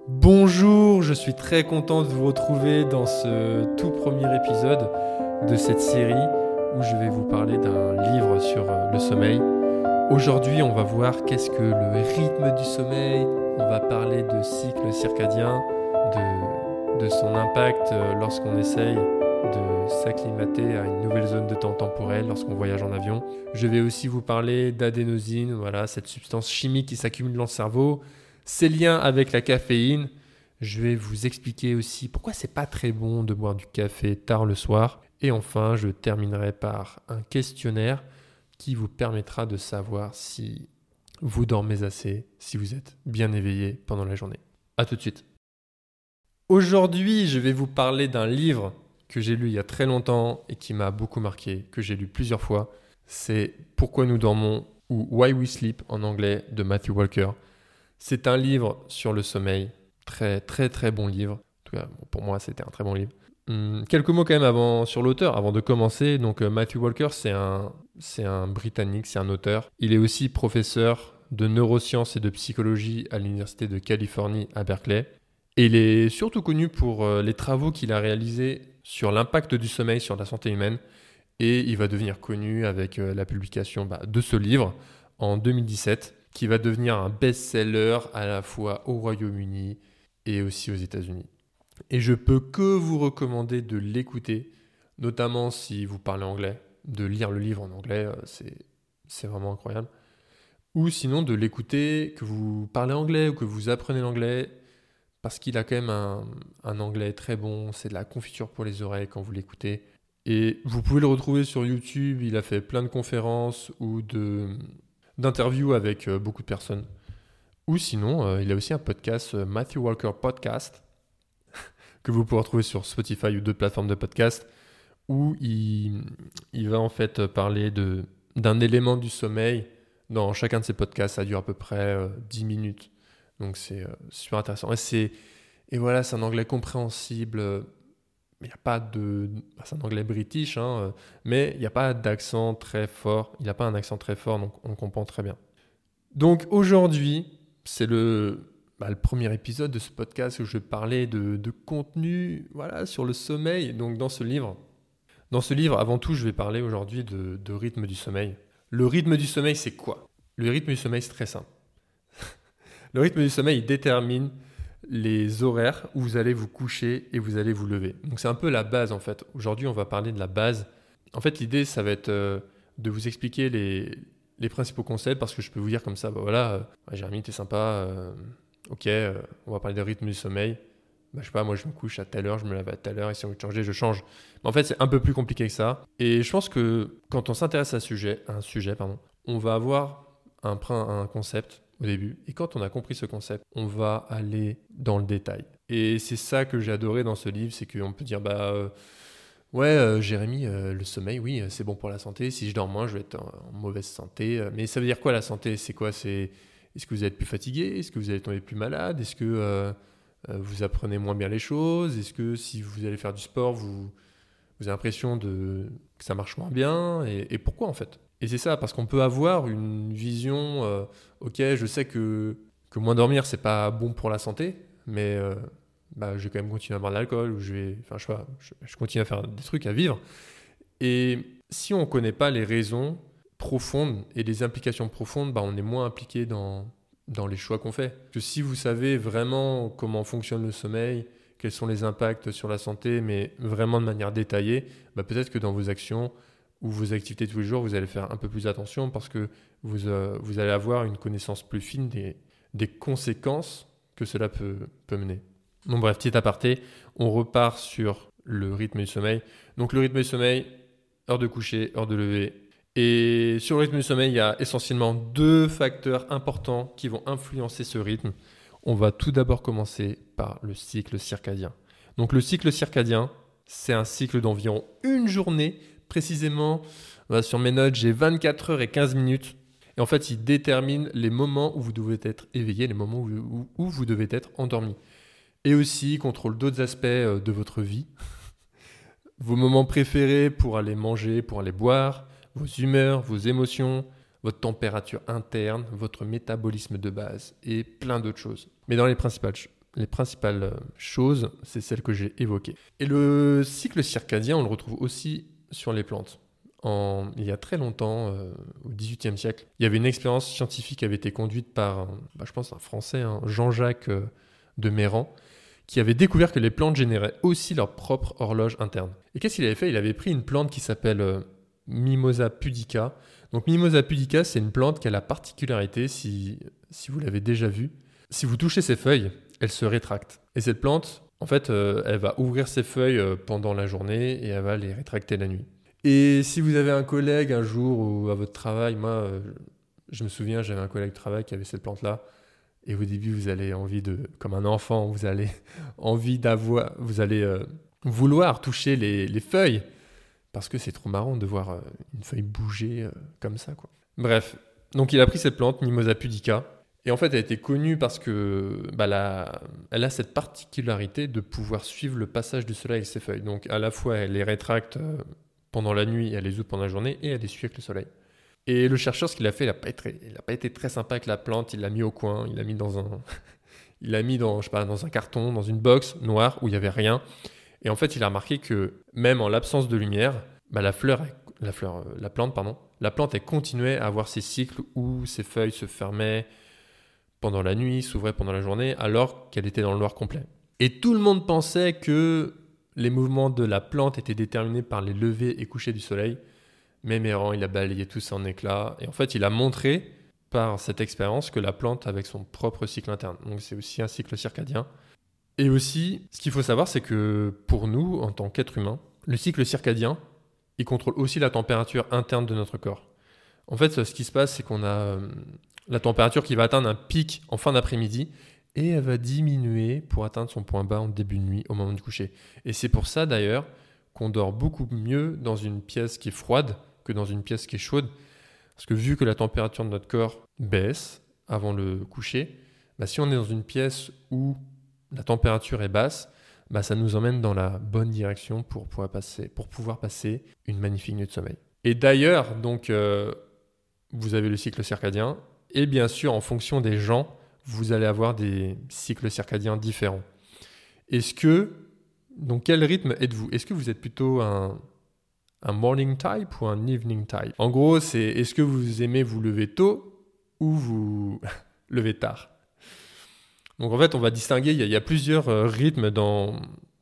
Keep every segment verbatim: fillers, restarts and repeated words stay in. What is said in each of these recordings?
Bonjour, je suis très content de vous retrouver dans ce tout premier épisode de cette série où je vais vous parler d'un livre sur euh, le sommeil. Aujourd'hui, on va voir qu'est-ce que le rythme du sommeil, on va parler de cycle circadien, de, de son impact euh, lorsqu'on essaye de s'acclimater à une nouvelle zone de temps temporel lorsqu'on voyage en avion. Je vais aussi vous parler d'adénosine, voilà, cette substance chimique qui s'accumule dans le cerveau, ses liens avec la caféine. Je vais vous expliquer aussi pourquoi c'est pas très bon de boire du café tard le soir. Et enfin, je terminerai par un questionnaire qui vous permettra de savoir si vous dormez assez, si vous êtes bien éveillé pendant la journée. A tout de suite. Aujourd'hui, je vais vous parler d'un livre que j'ai lu il y a très longtemps et qui m'a beaucoup marqué, que j'ai lu plusieurs fois. C'est Pourquoi nous dormons ou Why We Sleep en anglais de Matthew Walker. C'est un livre sur le sommeil, très très très bon livre. En tout cas, pour moi, c'était un très bon livre. Hum, quelques mots quand même avant, sur l'auteur, avant de commencer. Donc euh, Matthew Walker, c'est un, c'est un Britannique, c'est un auteur. Il est aussi professeur de neurosciences et de psychologie à l'Université de Californie à Berkeley. Et il est surtout connu pour euh, les travaux qu'il a réalisés sur l'impact du sommeil sur la santé humaine. Et il va devenir connu avec euh, la publication bah, de ce livre en deux mille dix-sept, qui va devenir un best-seller à la fois au Royaume-Uni et aussi aux États-Unis. Et je peux que vous recommander de l'écouter, notamment si vous parlez anglais, de lire le livre en anglais, c'est, c'est vraiment incroyable. Ou sinon de l'écouter, que vous parlez anglais ou que vous apprenez l'anglais, parce qu'il a quand même un, un anglais très bon, c'est de la confiture pour les oreilles quand vous l'écoutez. Et vous pouvez le retrouver sur YouTube, il a fait plein de conférences ou de... d'interviews avec euh, beaucoup de personnes. Ou sinon, euh, il a aussi un podcast, euh, Matthew Walker Podcast, que vous pouvez retrouver sur Spotify ou d'autres plateformes de podcast, où il, il va en fait parler de, d'un élément du sommeil. Dans chacun de ses podcasts, ça dure à peu près euh, dix minutes. Donc c'est euh, super intéressant. Et, c'est, et voilà, c'est un anglais compréhensible. Il n'y a pas de... C'est un anglais british, hein, mais il n'y a pas d'accent très fort. Il n'a pas un accent très fort, donc on comprend très bien. Donc aujourd'hui, c'est le, bah, le premier épisode de ce podcast où je parlais de, de contenu voilà, sur le sommeil. Donc dans ce livre, dans ce livre, avant tout, je vais parler aujourd'hui de, de rythme du sommeil. Le rythme du sommeil, c'est quoi ? Le rythme du sommeil, c'est très simple. Le rythme du sommeil, il détermine les horaires où vous allez vous coucher et vous allez vous lever. Donc c'est un peu la base en fait. Aujourd'hui, on va parler de la base. En fait, l'idée, ça va être euh, de vous expliquer les, les principaux concepts, parce que je peux vous dire comme ça, bah voilà, euh, Jérémy, t'es sympa, euh, ok, euh, on va parler de rythme du sommeil. Bah, je sais pas, moi je me couche à telle heure, je me lève à telle heure, et si on veut changer, je change. Mais en fait, c'est un peu plus compliqué que ça. Et je pense que quand on s'intéresse à, sujet, à un sujet, pardon, on va avoir un, un concept au début. Et quand on a compris ce concept, on va aller dans le détail. Et c'est ça que j'ai adoré dans ce livre, c'est qu'on peut dire, bah euh, ouais, euh, Jérémy, euh, le sommeil, oui, euh, c'est bon pour la santé. Si je dors moins, je vais être en, en mauvaise santé. Euh, Mais ça veut dire quoi la santé ? C'est quoi ? C'est Est-ce que vous allez être plus fatigué ? Est-ce que vous allez tomber plus malade ? Est-ce que euh, euh, vous apprenez moins bien les choses ? Est-ce que si vous allez faire du sport, vous, vous avez l'impression de, que ça marche moins bien ? et, et pourquoi en fait ? Et c'est ça, parce qu'on peut avoir une vision, euh, ok, je sais que, que moins dormir, c'est pas bon pour la santé, mais euh, bah, je vais quand même continuer à boire de l'alcool, ou je vais, enfin, je sais pas, je, je continue à faire des trucs, à vivre. Et si on ne connaît pas les raisons profondes et les implications profondes, bah, on est moins impliqué dans, dans les choix qu'on fait. Parce que si vous savez vraiment comment fonctionne le sommeil, quels sont les impacts sur la santé, mais vraiment de manière détaillée, bah, peut-être que dans vos actions ou vos activités tous les jours, vous allez faire un peu plus attention, parce que vous, euh, vous allez avoir une connaissance plus fine des, des conséquences que cela peut, peut mener. Donc bref, petit aparté, on repart sur le rythme du sommeil. Donc le rythme du sommeil, heure de coucher, heure de lever. Et sur le rythme du sommeil, il y a essentiellement deux facteurs importants qui vont influencer ce rythme. On va tout d'abord commencer par le cycle circadien. Donc le cycle circadien, c'est un cycle d'environ une journée. Précisément, sur mes notes, j'ai vingt-quatre heures et quinze minutes. Et en fait, il détermine les moments où vous devez être éveillé, les moments où, où, où vous devez être endormi. Et aussi, il contrôle d'autres aspects de votre vie. Vos moments préférés pour aller manger, pour aller boire, vos humeurs, vos émotions, votre température interne, votre métabolisme de base et plein d'autres choses. Mais dans les principales, les principales choses, c'est celles que j'ai évoquées. Et le cycle circadien, on le retrouve aussi sur les plantes. En, il y a très longtemps, euh, au dix-huitième siècle, il y avait une expérience scientifique qui avait été conduite par, bah, je pense, un Français, hein, Jean-Jacques euh, de Méran, qui avait découvert que les plantes généraient aussi leur propre horloge interne. Et qu'est-ce qu'il avait fait ? Il avait pris une plante qui s'appelle euh, Mimosa pudica. Donc Mimosa pudica, c'est une plante qui a la particularité, si, si vous l'avez déjà vue, si vous touchez ses feuilles, elle se rétracte. Et cette plante, en fait, euh, elle va ouvrir ses feuilles euh, pendant la journée et elle va les rétracter la nuit. Et si vous avez un collègue un jour ou à votre travail, moi, euh, je me souviens, j'avais un collègue de travail qui avait cette plante-là. Et au début, vous allez envie de, comme un enfant, vous allez envie d'avoir, vous allez euh, vouloir toucher les, les feuilles parce que c'est trop marrant de voir euh, une feuille bouger euh, comme ça, quoi. Bref, donc il a pris cette plante, Mimosa pudica, et en fait, elle a été connue parce que bah, la, elle a cette particularité de pouvoir suivre le passage du soleil avec ses feuilles. Donc à la fois, elle les rétracte euh, pendant la nuit, elle les ouvre pendant la journée, et elle les suit avec le soleil. Et le chercheur, ce qu'il a fait, il n'a pas, pas été très sympa avec la plante. Il l'a mis au coin, il l'a mis dans un, il l'a mis dans, je sais pas, dans un carton, dans une box noire où il n'y avait rien. Et en fait, il a remarqué que même en l'absence de lumière, bah, la fleur, la fleur, la plante, pardon, la plante, elle continuait à avoir ses cycles où ses feuilles se fermaient pendant la nuit, s'ouvraient pendant la journée, alors qu'elle était dans le noir complet. Et tout le monde pensait que les mouvements de la plante étaient déterminés par les levées et couchers du soleil. Mais Méran, il a balayé tout ça en éclats. Et en fait, il a montré par cette expérience que la plante avait son propre cycle interne. Donc c'est aussi un cycle circadien. Et aussi, ce qu'il faut savoir, c'est que pour nous, en tant qu'êtres humains, le cycle circadien, il contrôle aussi la température interne de notre corps. En fait, ce qui se passe, c'est qu'on a euh, la température qui va atteindre un pic en fin d'après-midi et elle va diminuer pour atteindre son point bas en début de nuit, au moment du coucher. Et c'est pour ça, d'ailleurs, qu'on dort beaucoup mieux dans une pièce qui est froide que dans une pièce qui est chaude. Parce que vu que la température de notre corps baisse avant le coucher, bah si on est dans une pièce où la température est basse, bah ça nous emmène dans la bonne direction pour pouvoir passer, pour pouvoir passer une magnifique nuit de sommeil. Et d'ailleurs, donc, euh, vous avez le cycle circadien, et bien sûr, en fonction des gens, vous allez avoir des cycles circadiens différents. Est-ce que, donc quel rythme êtes-vous ? Est-ce que vous êtes plutôt un... un morning type ou un evening type ? En gros, c'est est-ce que vous aimez vous lever tôt ou vous lever tard ? Donc en fait, on va distinguer, il y a, il y a plusieurs euh, rythmes dans,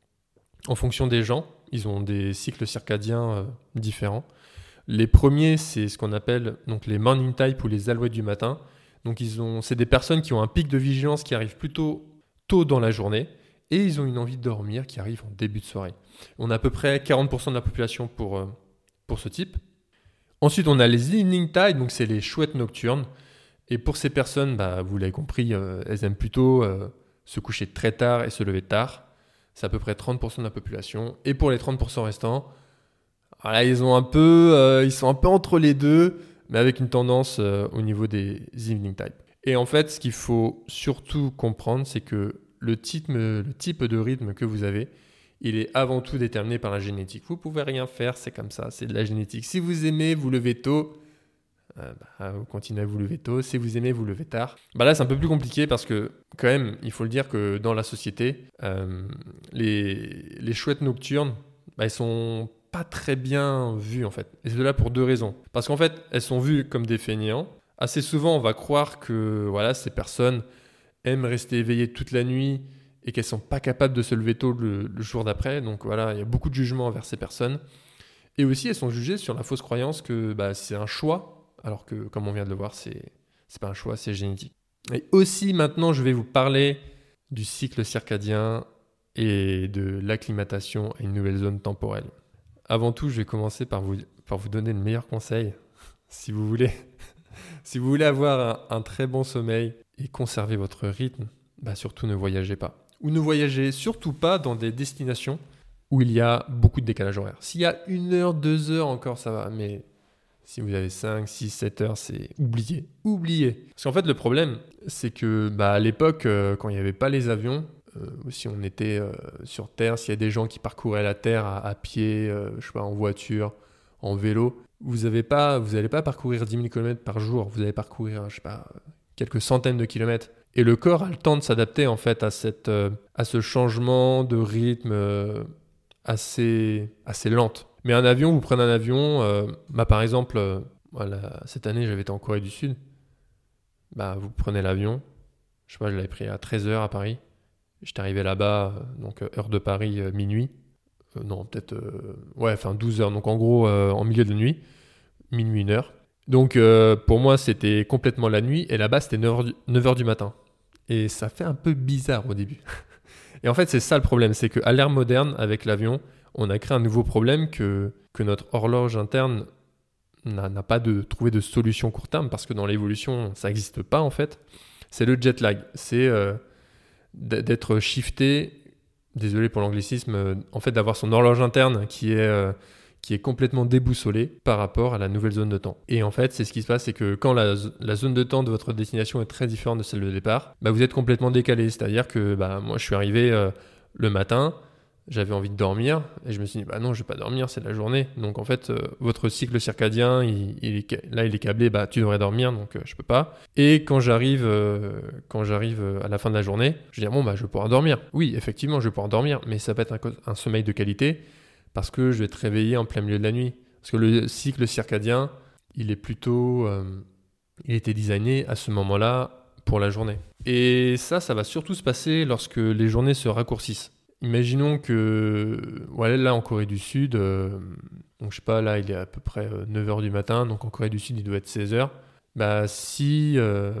en fonction des gens. Ils ont des cycles circadiens euh, différents. Les premiers, c'est ce qu'on appelle donc, les morning type ou les alouettes du matin. Donc ils ont, c'est des personnes qui ont un pic de vigilance qui arrive plutôt tôt dans la journée et ils ont une envie de dormir qui arrive en début de soirée. On a à peu près quarante pour cent de la population pour, euh, pour ce type. Ensuite, on a les evening tide, donc c'est les chouettes nocturnes. Et pour ces personnes, bah, vous l'avez compris, euh, elles aiment plutôt euh, se coucher très tard et se lever tard. C'est à peu près trente pour cent de la population. Et pour les trente pour cent restants, voilà, ils, ont un peu, euh, ils sont un peu entre les deux, mais avec une tendance euh, au niveau des evening tide. Et en fait, ce qu'il faut surtout comprendre, c'est que le type, le type de rythme que vous avez, il est avant tout déterminé par la génétique. Vous ne pouvez rien faire, c'est comme ça, c'est de la génétique. Si vous aimez vous lever tôt, euh, bah, vous continuez à vous lever tôt. Si vous aimez vous lever tard, bah là c'est un peu plus compliqué parce que quand même, il faut le dire que dans la société, euh, les, les chouettes nocturnes, bah, elles sont pas très bien vues en fait. Et c'est là pour deux raisons. Parce qu'en fait, elles sont vues comme des fainéants. Assez souvent, on va croire que voilà, ces personnes aiment rester éveillées toute la nuit et qu'elles ne sont pas capables de se lever tôt le, le jour d'après. Donc voilà, il y a beaucoup de jugements envers ces personnes. Et aussi, elles sont jugées sur la fausse croyance que bah, c'est un choix, alors que, comme on vient de le voir, c'est, c'est pas un choix, c'est génétique. Et aussi, maintenant, je vais vous parler du cycle circadien et de l'acclimatation à une nouvelle zone temporelle. Avant tout, je vais commencer par vous, par vous donner le meilleur conseil. Si vous voulez, si vous voulez avoir un, un très bon sommeil et conserver votre rythme, bah surtout ne voyagez pas. Ou ne voyagez surtout pas dans des destinations où il y a beaucoup de décalage horaire. S'il y a une heure, deux heures encore, ça va. Mais si vous avez cinq, six, sept heures, c'est oublié. Oublié. Parce qu'en fait, le problème, c'est que bah, à l'époque, euh, quand il n'y avait pas les avions, euh, si on était euh, sur Terre, s'il y a des gens qui parcouraient la Terre à, à pied, euh, je sais pas, en voiture, en vélo, vous n'allez pas, vous pas parcourir dix mille kilomètres par jour. Vous allez parcourir, je sais pas, quelques centaines de kilomètres. Et le corps a le temps de s'adapter en fait à, cette, euh, à ce changement de rythme euh, assez, assez lente. Mais un avion, vous prenez un avion, euh, bah, par exemple, euh, voilà, cette année j'avais été en Corée du Sud, bah, vous prenez l'avion, je sais pas, je l'avais pris à treize heures à Paris, j'étais arrivé là-bas, euh, donc euh, heure de Paris, euh, minuit, euh, non peut-être, euh, ouais, enfin douze heures, donc en gros euh, en milieu de nuit, minuit, une heure. Donc euh, pour moi c'était complètement la nuit, et là-bas c'était neuf heures du matin. Et ça fait un peu bizarre au début. Et en fait, c'est ça le problème, c'est qu'à l'ère moderne, avec l'avion, on a créé un nouveau problème que, que notre horloge interne n'a, n'a pas de, trouvé de solution court terme, parce que dans l'évolution, ça n'existe pas en fait. C'est le jet lag, c'est euh, d'être shifté, désolé pour l'anglicisme, euh, en fait d'avoir son horloge interne qui est... Euh, qui est complètement déboussolé par rapport à la nouvelle zone de temps. Et en fait, c'est ce qui se passe, c'est que quand la, la zone de temps de votre destination est très différente de celle de départ, bah vous êtes complètement décalé. C'est-à-dire que bah, moi, je suis arrivé euh, le matin, j'avais envie de dormir, et je me suis dit, bah non, je vais pas dormir, c'est la journée. Donc en fait, euh, votre cycle circadien, il, il est, là, il est câblé, bah tu devrais dormir, donc euh, je peux pas. Et quand j'arrive, euh, quand j'arrive à la fin de la journée, je dis, bon, bah je vais pouvoir dormir. Oui, effectivement, je vais pouvoir dormir, mais ça peut être un, un sommeil de qualité, parce que je vais te réveiller en plein milieu de la nuit. Parce que le cycle circadien, il est plutôt... Euh, il était designé à ce moment-là pour la journée. Et ça, ça va surtout se passer lorsque les journées se raccourcissent. Imaginons que... Voilà, là, en Corée du Sud, euh, donc je sais pas, là, il est à peu près neuf heures du matin, donc en Corée du Sud, il doit être seize heures. Bah, si, euh,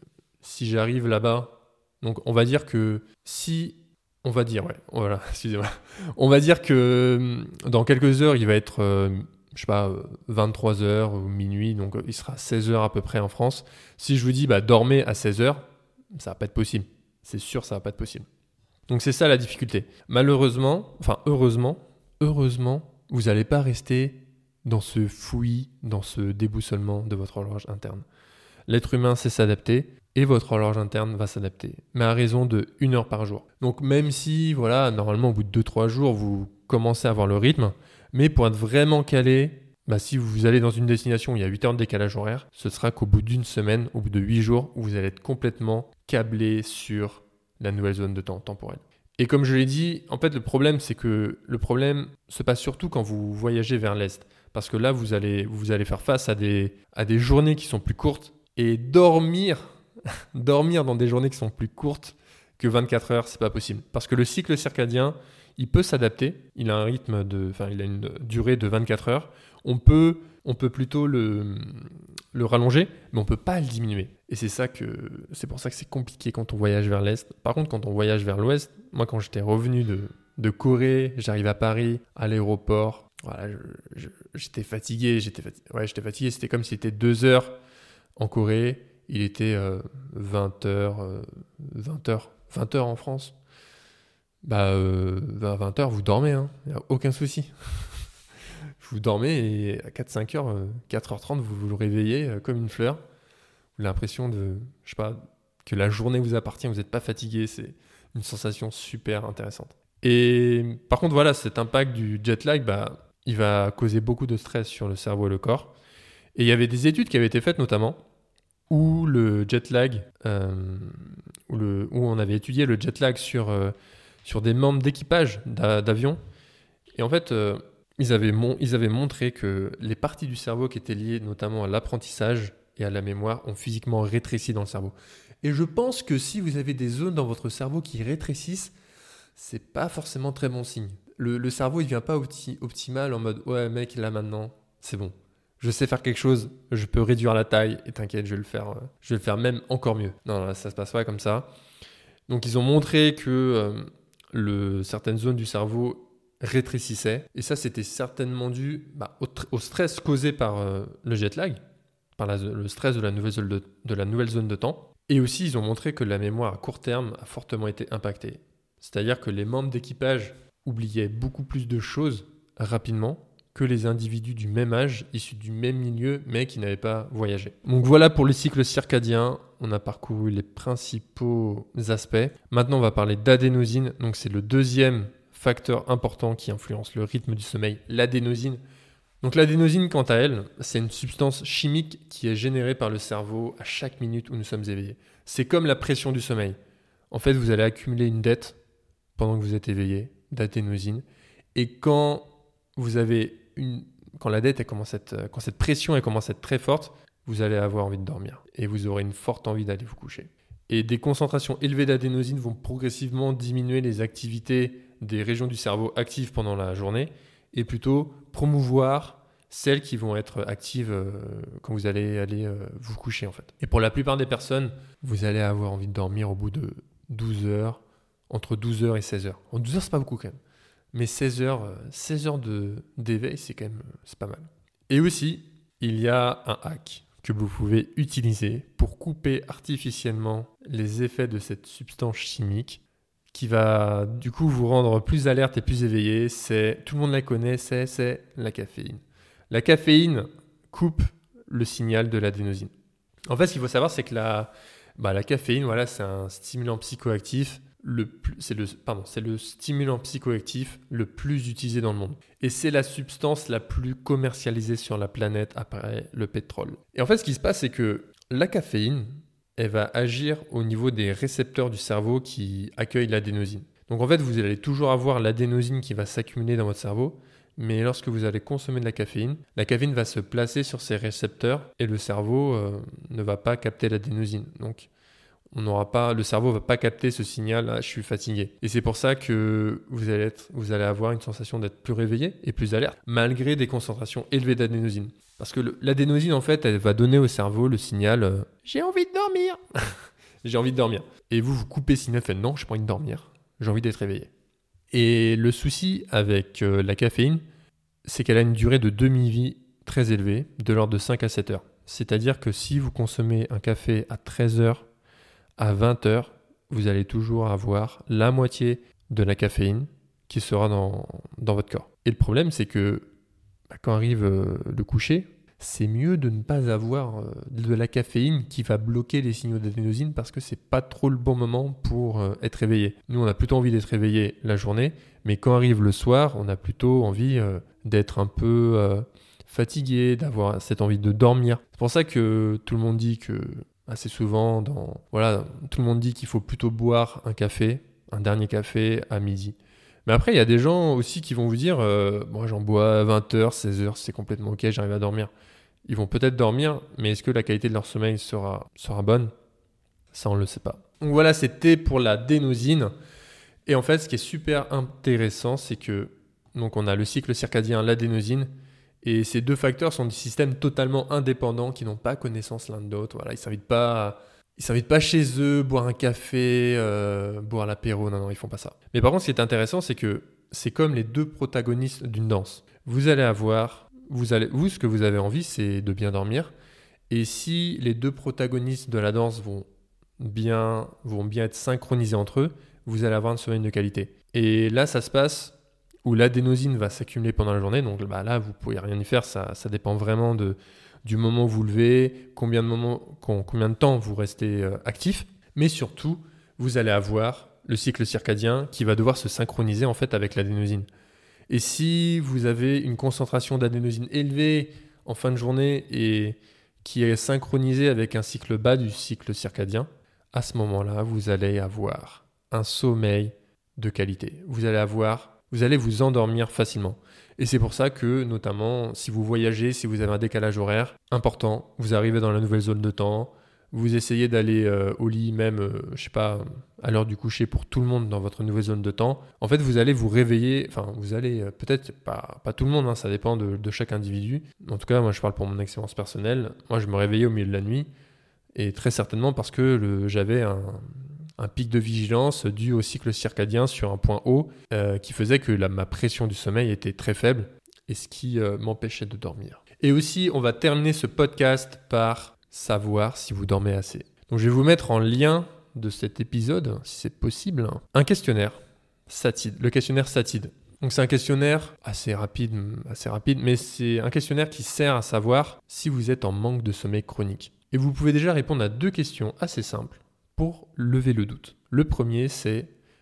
si j'arrive là-bas, donc on va dire que si... On va dire, ouais, voilà, excusez-moi. On va dire que dans quelques heures, il va être, euh, je sais pas, vingt-trois heures ou minuit, donc il sera seize heures à peu près en France. Si je vous dis, bah, dormez à seize heures, ça va pas être possible. C'est sûr, ça va pas être possible. Donc c'est ça la difficulté. Malheureusement, enfin heureusement, heureusement, vous n'allez pas rester dans ce fouillis, dans ce déboussolement de votre horloge interne. L'être humain sait s'adapter. Et votre horloge interne va s'adapter, mais à raison de une heure par jour. Donc même si, voilà, normalement au bout de deux trois jours, vous commencez à avoir le rythme, mais pour être vraiment calé, bah, si vous allez dans une destination où il y a huit heures de décalage horaire, ce sera qu'au bout d'une semaine, au bout de huit jours, où vous allez être complètement câblé sur la nouvelle zone de temps temporelle. Et comme je l'ai dit, en fait le problème c'est que le problème se passe surtout quand vous voyagez vers l'Est, parce que là vous allez, vous allez faire face à des, à des journées qui sont plus courtes, et dormir... Dormir dans des journées qui sont plus courtes que vingt-quatre heures, c'est pas possible. Parce que le cycle circadien, il peut s'adapter. Il a un rythme de, enfin, il a une durée de vingt-quatre heures. On peut, on peut plutôt le, le rallonger, mais on peut pas le diminuer. Et c'est ça que, c'est pour ça que c'est compliqué quand on voyage vers l'Est. Par contre, quand on voyage vers l'Ouest, moi, quand j'étais revenu de, de Corée, j'arrive à Paris, à l'aéroport. Voilà, je, je, j'étais fatigué, j'étais fatigué. Ouais, j'étais fatigué. C'était comme si c'était deux heures en Corée. Il était euh, vingt heures, euh, vingt heures, vingt heures en France. Bah, euh, vingt heures, vous dormez, hein. Il n'y a aucun souci. Vous dormez et à quatre cinq heures, euh, quatre heures trente, vous vous réveillez euh, comme une fleur. Vous avez l'impression de, je sais pas, que la journée vous appartient, vous n'êtes pas fatigué. C'est une sensation super intéressante. Et par contre, voilà, cet impact du jet lag, bah, il va causer beaucoup de stress sur le cerveau et le corps. Et il y avait des études qui avaient été faites notamment où le jet lag, euh, où, le, où on avait étudié le jet lag sur, euh, sur des membres d'équipage d'a, d'avion. Et en fait, euh, ils, avaient mon, ils avaient montré que les parties du cerveau qui étaient liées notamment à l'apprentissage et à la mémoire ont physiquement rétréci dans le cerveau. Et je pense que si vous avez des zones dans votre cerveau qui rétrécissent, c'est pas forcément très bon signe. Le, le cerveau, il vient pas opti, optimal en mode « Ouais mec, là maintenant, c'est bon. Je sais faire quelque chose, je peux réduire la taille et t'inquiète, je vais le faire, euh, je vais le faire même encore mieux. » Non, là, ça se passe pas comme ça. Donc, ils ont montré que euh, le, certaines zones du cerveau rétrécissait. Et ça, c'était certainement dû bah, au, tr- au stress causé par euh, le jet lag, par la, le stress de la, nouvelle zone de, de la nouvelle zone de temps. Et aussi, ils ont montré que la mémoire à court terme a fortement été impactée. C'est-à-dire que les membres d'équipage oubliaient beaucoup plus de choses rapidement que les individus du même âge, issus du même milieu, mais qui n'avaient pas voyagé. Donc voilà pour le cycle circadien. On a parcouru les principaux aspects. Maintenant, on va parler d'adénosine. Donc c'est le deuxième facteur important qui influence le rythme du sommeil, l'adénosine. Donc l'adénosine, quant à elle, c'est une substance chimique qui est générée par le cerveau à chaque minute où nous sommes éveillés. C'est comme la pression du sommeil. En fait, vous allez accumuler une dette pendant que vous êtes éveillé d'adénosine. Et quand vous avez une, quand la dette elle commence à être, quand cette pression elle commence à être très forte, vous allez avoir envie de dormir et vous aurez une forte envie d'aller vous coucher. Et des concentrations élevées d'adénosine vont progressivement diminuer les activités des régions du cerveau actives pendant la journée et plutôt promouvoir celles qui vont être actives euh, quand vous allez aller euh, vous coucher en fait. Et pour la plupart des personnes, vous allez avoir envie de dormir au bout de douze heures, entre douze heures et seize heures. En douze heures, c'est pas beaucoup quand même. Mais seize heures, euh, seize heures de, d'éveil, c'est quand même c'est pas mal. Et aussi, il y a un hack que vous pouvez utiliser pour couper artificiellement les effets de cette substance chimique qui va du coup vous rendre plus alerte et plus éveillé. C'est, tout le monde la connaît, c'est, c'est la caféine. La caféine coupe le signal de l'adénosine. En fait, ce qu'il faut savoir, c'est que la, bah, la caféine, voilà, c'est un stimulant psychoactif. Le plus, c'est, le, pardon, c'est le stimulant psychoactif le plus utilisé dans le monde. Et c'est la substance la plus commercialisée sur la planète après le pétrole. Et en fait, ce qui se passe, c'est que la caféine, elle va agir au niveau des récepteurs du cerveau qui accueillent l'adénosine. Donc en fait, vous allez toujours avoir l'adénosine qui va s'accumuler dans votre cerveau, mais lorsque vous allez consommer de la caféine, la caféine va se placer sur ces récepteurs et le cerveau euh, ne va pas capter l'adénosine. Donc on n'aura pas, le cerveau ne va pas capter ce signal, ah, je suis fatigué. Et c'est pour ça que vous allez, être, vous allez avoir une sensation d'être plus réveillé et plus alerte, malgré des concentrations élevées d'adénosine. Parce que le, l'adénosine, en fait, elle va donner au cerveau le signal euh, « j'ai envie de dormir ». J'ai envie de dormir. Et vous, vous coupez ce signal, vous faites « non, je n'ai pas envie de dormir, j'ai envie d'être réveillé ». Et le souci avec euh, la caféine, c'est qu'elle a une durée de demi-vie très élevée, de l'ordre de cinq à sept heures. C'est-à-dire que si vous consommez un café à treize heures, à vingt heures, vous allez toujours avoir la moitié de la caféine qui sera dans, dans votre corps. Et le problème, c'est que bah, quand arrive euh, le coucher, c'est mieux de ne pas avoir euh, de la caféine qui va bloquer les signaux d'adénosine parce que c'est pas trop le bon moment pour euh, être réveillé. Nous, on a plutôt envie d'être réveillé la journée, mais quand arrive le soir, on a plutôt envie euh, d'être un peu euh, fatigué, d'avoir cette envie de dormir. C'est pour ça que tout le monde dit que assez souvent, dans, voilà, tout le monde dit qu'il faut plutôt boire un café, un dernier café à midi. Mais après, il y a des gens aussi qui vont vous dire euh, « moi, j'en bois à vingt heures, seize heures, c'est complètement ok, j'arrive à dormir ». Ils vont peut-être dormir, mais est-ce que la qualité de leur sommeil sera, sera bonne ? Ça, on ne le sait pas. Donc voilà, c'était pour l'adénosine. Et en fait, ce qui est super intéressant, c'est que donc on a le cycle circadien, l'adénosine, et ces deux facteurs sont des systèmes totalement indépendants qui n'ont pas connaissance l'un de l'autre. Voilà, ils ne s'invitent pas, ils s'invitent pas chez eux, boire un café, euh, boire l'apéro. Non, non, ils ne font pas ça. Mais par contre, ce qui est intéressant, c'est que c'est comme les deux protagonistes d'une danse. Vous allez avoir, vous, allez, vous, ce que vous avez envie, c'est de bien dormir. Et si les deux protagonistes de la danse vont bien, vont bien être synchronisés entre eux, vous allez avoir un sommeil de qualité. Et là, ça se passe où l'adénosine va s'accumuler pendant la journée. Donc bah là, vous ne pouvez rien y faire. Ça, ça dépend vraiment de, du moment où vous levez, combien de, moments, combien de temps vous restez euh, actif. Mais surtout, vous allez avoir le cycle circadien qui va devoir se synchroniser en fait avec l'adénosine. Et si vous avez une concentration d'adénosine élevée en fin de journée et qui est synchronisée avec un cycle bas du cycle circadien, à ce moment-là, vous allez avoir un sommeil de qualité. Vous allez avoir Vous allez vous endormir facilement. Et c'est pour ça que, notamment, si vous voyagez, si vous avez un décalage horaire important, vous arrivez dans la nouvelle zone de temps, vous essayez d'aller euh, au lit même, euh, je sais pas, à l'heure du coucher pour tout le monde dans votre nouvelle zone de temps. En fait, vous allez vous réveiller, enfin, vous allez, euh, peut-être pas, pas tout le monde, hein, ça dépend de, de chaque individu. En tout cas, moi, je parle pour mon expérience personnelle. Moi, je me réveillais au milieu de la nuit, et très certainement parce que le, j'avais un... un pic de vigilance dû au cycle circadien sur un point haut euh, qui faisait que la, ma pression du sommeil était très faible et ce qui euh, m'empêchait de dormir. Et aussi, on va terminer ce podcast par savoir si vous dormez assez. Donc, je vais vous mettre en lien de cet épisode, si c'est possible, un questionnaire SATID, le questionnaire SATID. Donc, c'est un questionnaire assez rapide, assez rapide, mais c'est un questionnaire qui sert à savoir si vous êtes en manque de sommeil chronique. Et vous pouvez déjà répondre à deux questions assez simples pour lever le doute. Le premier, c'est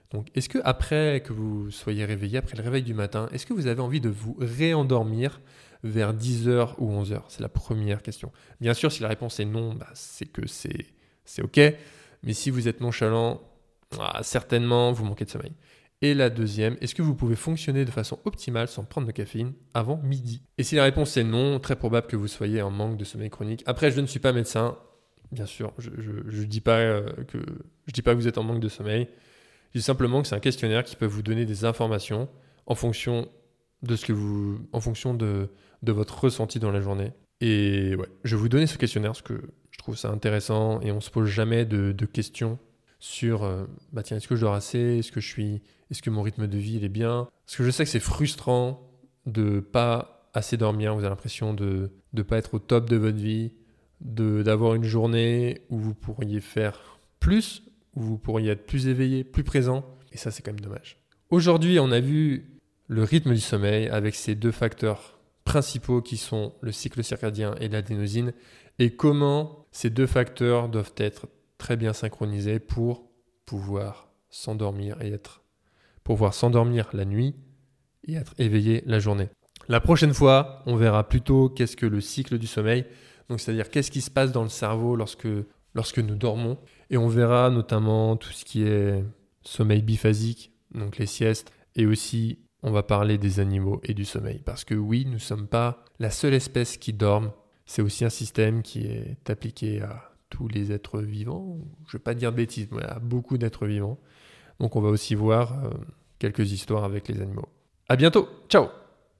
Donc, est-ce que après que vous soyez réveillé, après le réveil du matin, est-ce que vous avez envie de vous réendormir vers dix heures ou onze heures? C'est la première question. Bien sûr, si la réponse est non, bah, c'est que c'est, c'est OK. Mais si vous êtes nonchalant, ah, certainement, vous manquez de sommeil. Et la deuxième, est-ce que vous pouvez fonctionner de façon optimale sans prendre de caféine avant midi? Et si la réponse est non, très probable que vous soyez en manque de sommeil chronique. Après, je ne suis pas médecin. Bien sûr, je ne dis pas euh, que je dis pas que vous êtes en manque de sommeil. Je dis simplement que c'est un questionnaire qui peut vous donner des informations en fonction de ce que vous, en fonction de, de votre ressenti dans la journée. Et ouais, je vais vous donner ce questionnaire parce que je trouve ça intéressant et on se pose jamais de, de questions sur euh, bah tiens, est-ce que je dors assez, est-ce que je suis, est-ce que mon rythme de vie il est bien? Parce que je sais que c'est frustrant de pas assez dormir. Vous avez l'impression de ne pas être au top de votre vie, de d'avoir une journée où vous pourriez faire plus, où vous pourriez être plus éveillé, plus présent. Et ça, c'est quand même dommage. Aujourd'hui, on a vu le rythme du sommeil avec ces deux facteurs principaux qui sont le cycle circadien et l'adénosine et comment ces deux facteurs doivent être très bien synchronisés pour pouvoir s'endormir et être, pour pouvoir s'endormir la nuit et être éveillé la journée. La prochaine fois, on verra plutôt qu'est-ce que le cycle du sommeil, donc c'est-à-dire qu'est-ce qui se passe dans le cerveau lorsque, lorsque nous dormons. Et on verra notamment tout ce qui est sommeil biphasique, donc les siestes, et aussi on va parler des animaux et du sommeil. Parce que oui, nous ne sommes pas la seule espèce qui dorme, c'est aussi un système qui est appliqué à tous les êtres vivants, je ne vais pas dire de bêtises, mais à beaucoup d'êtres vivants. Donc on va aussi voir euh, quelques histoires avec les animaux. À bientôt, ciao!